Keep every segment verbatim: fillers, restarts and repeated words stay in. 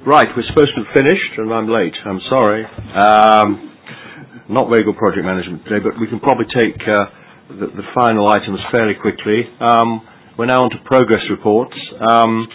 Right, we're supposed to have finished, and I'm late. I'm sorry. Um, not very good project management today, but we can probably take uh, the, the final items fairly quickly. Um, we're now on to progress reports. Um,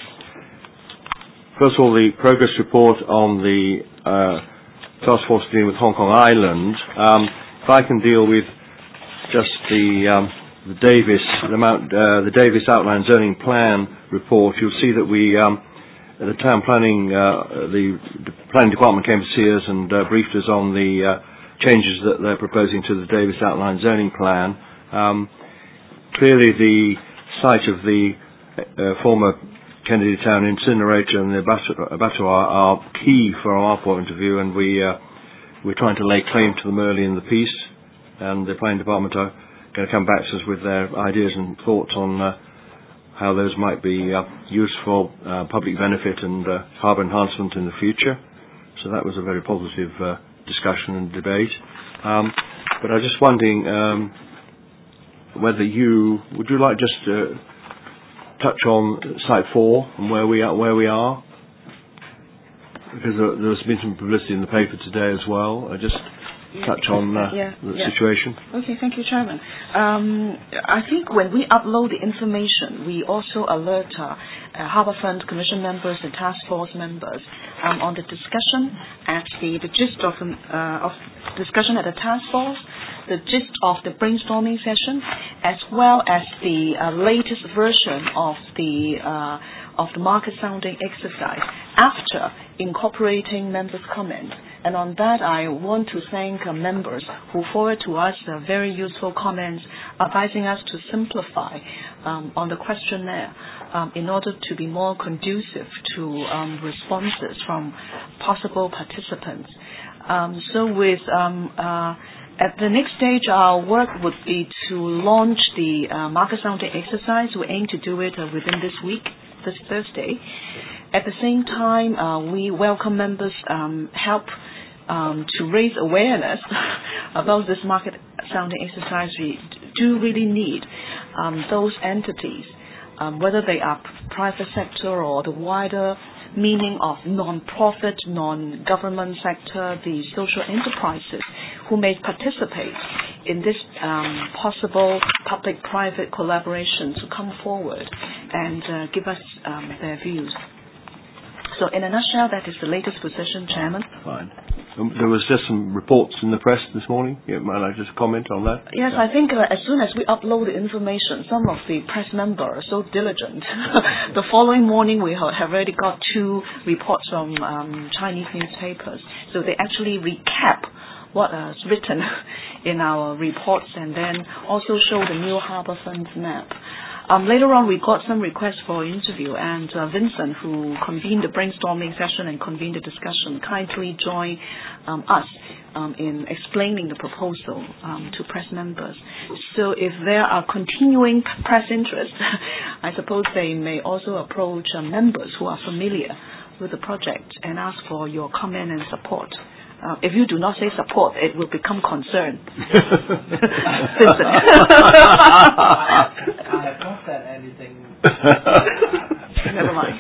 first of all, the progress report on the uh, task force dealing with Hong Kong Island. Um, if I can deal with just the, um, the Davis the, Mount, uh, the Davis Outline Zoning Plan report, you'll see that we. Um, The town planning, uh, the, the planning department came to see us and uh, briefed us on the uh, changes that they're proposing to the Davis Outline Zoning Plan. Um, clearly, the site of the uh, former Kennedy Town incinerator and the abattoir are key from our point of view, and we uh, we're trying to lay claim to them early in the piece. And the planning department are going to come back to us with their ideas and thoughts on. Uh, how those might be uh, used for uh, public benefit and uh, harbour enhancement in the future. So that was a very positive uh, discussion and debate. Um, but I was just wondering um, whether you, would you like just to touch on Site four and where we are? Where we are? Because there, there's been some publicity in the paper today as well. I just touch on uh, yeah, the yeah. situation. Okay, thank you, Chairman. Um, I think when we upload the information, we also alert uh, uh, Harbourfront Commission members and task force members um, on the discussion at the, the gist of, uh, of discussion at the task force, the gist of the brainstorming session, as well as the uh, latest version of the uh, of the market sounding exercise after incorporating members' comments. And on that, I want to thank uh, members who forward to us uh, very useful comments advising us to simplify um, on the questionnaire um, in order to be more conducive to um, responses from possible participants. Um, so with um, uh, at the next stage, our work would be to launch the uh, market sounding exercise. We aim to do it uh, within this week, this Thursday. At the same time, uh, we welcome members' um, help um, to raise awareness about this market sounding exercise. We do really need um, those entities, um, whether they are private sector or the wider meaning of non-profit, non-government sector, the social enterprises who may participate in this um, possible public-private collaboration to come forward and uh, give us um, their views. So in a nutshell, that is the latest position, Chairman. Fine. Um, there was just some reports in the press this morning. Yeah, might I just comment on that? Yes, yeah. I think uh, as soon as we upload the information, some of the press members are so diligent. The following morning, we have already got two reports from um, Chinese newspapers. So they actually recap what is written in our reports and then also show the new Harbourfront map. Um, later on, we got some requests for interview, and uh, Vincent, who convened the brainstorming session and convened the discussion, kindly joined um, us um, in explaining the proposal um, to press members. So if there are continuing press interest, I suppose they may also approach uh, members who are familiar with the project and ask for your comment and support. Uh, if you do not say support, it will become concern. I have not said anything. Never mind.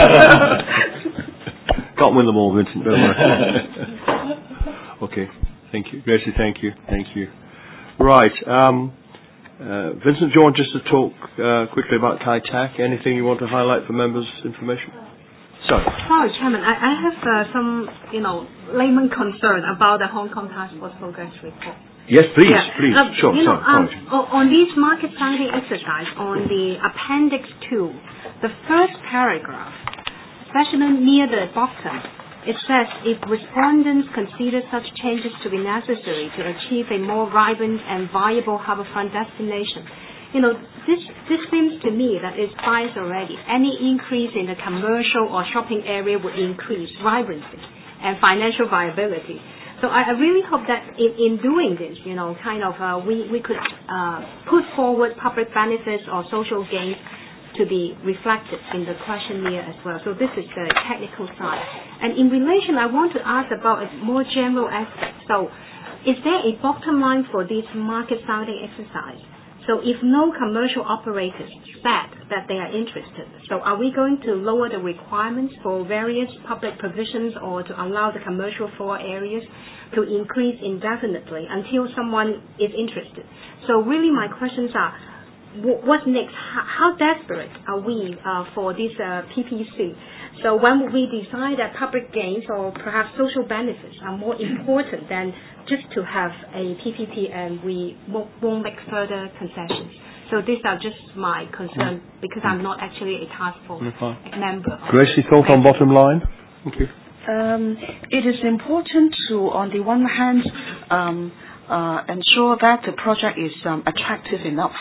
Can't win them all, Vincent. Don't worry. Okay. Thank you. Gracie, thank you. Thank you. Right. Um, uh, Vincent, do you want just to talk uh, quickly about Kai Tak? Anything you want to highlight for members' information? Sorry. Sorry, Chairman. I, I have uh, some, you know, layman concern about the Hong Kong Task Force Progress Report. Yes, please, yeah. please. Uh, sure, you know, sorry. um, on this market sounding exercise, on the Appendix two, the first paragraph, especially near the bottom, it says, if respondents consider such changes to be necessary to achieve a more vibrant and viable harbourfront destination, you know, this this seems to me that it's biased already. Any increase in the commercial or shopping area would increase vibrancy and financial viability. So I, I really hope that in, in doing this, you know, kind of uh, we, we could uh, put forward public benefits or social gains to be reflected in the questionnaire as well. So this is the technical side. And in relation, I want to ask about a more general aspect. So is there a bottom line for this market sounding exercise? So if no commercial operators said that they are interested, so are we going to lower the requirements for various public provisions or to allow the commercial floor areas to increase indefinitely until someone is interested? So really my questions are, what's next? How desperate are we uh, for this uh, P P C? So when we decide that public gains or perhaps social benefits are more important than just to have a P P P and we won't, won't make further concessions. So these are just my concern mm. because I'm not actually a task force mm-hmm. member. Gracie, thought on bottom line? Thank you. Um, it is important to, on the one hand, um, uh, ensure that the project is um, attractive enough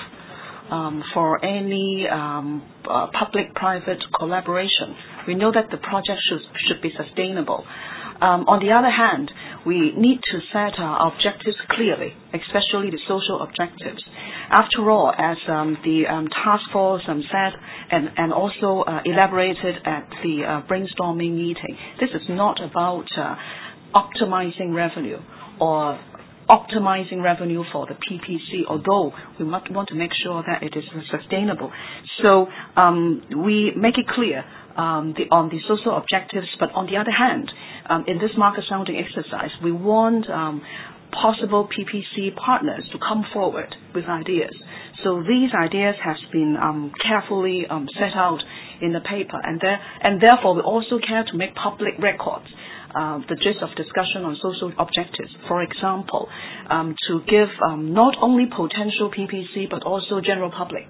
Um, for any um, uh, public-private collaboration. We know that the project should, should be sustainable. Um, on the other hand, we need to set our objectives clearly, especially the social objectives. After all, as um, the um, task force um, said and, and also uh, elaborated at the uh, brainstorming meeting, this is not about uh, optimizing revenue or optimizing revenue for the P P C, although we must want to make sure that it is sustainable. So um, we make it clear um, the, on the social objectives, but on the other hand, um, in this market sounding exercise, we want um, possible P P C partners to come forward with ideas. So these ideas have been um, carefully um, set out in the paper, and, there, and therefore we also care to make public records Uh, the gist of discussion on social objectives. For example, um, to give um, not only potential P P C but also general public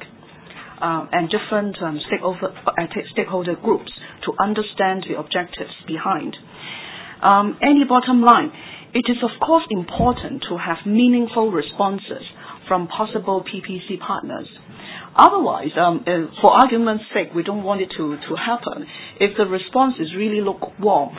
uh, and different um, stakeholder, uh, stakeholder groups to understand the objectives behind. Um, any bottom line, it is of course important to have meaningful responses from possible P P C partners. Otherwise, um, uh, for argument's sake, we don't want it to, to happen. If the response is really lukewarm,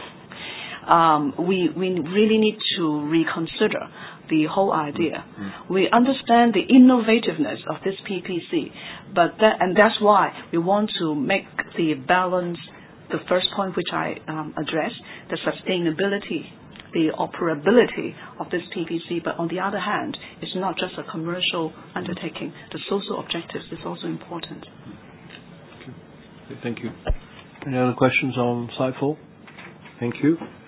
Um, we, we really need to reconsider the whole idea. Mm. We understand the innovativeness of this P P C, but that, and that's why we want to make the balance, the first point which I um, addressed, the sustainability, the operability of this P P C, but on the other hand, it's not just a commercial undertaking. The social objectives is also important. Okay. Thank you. Any other questions on side four? Thank you.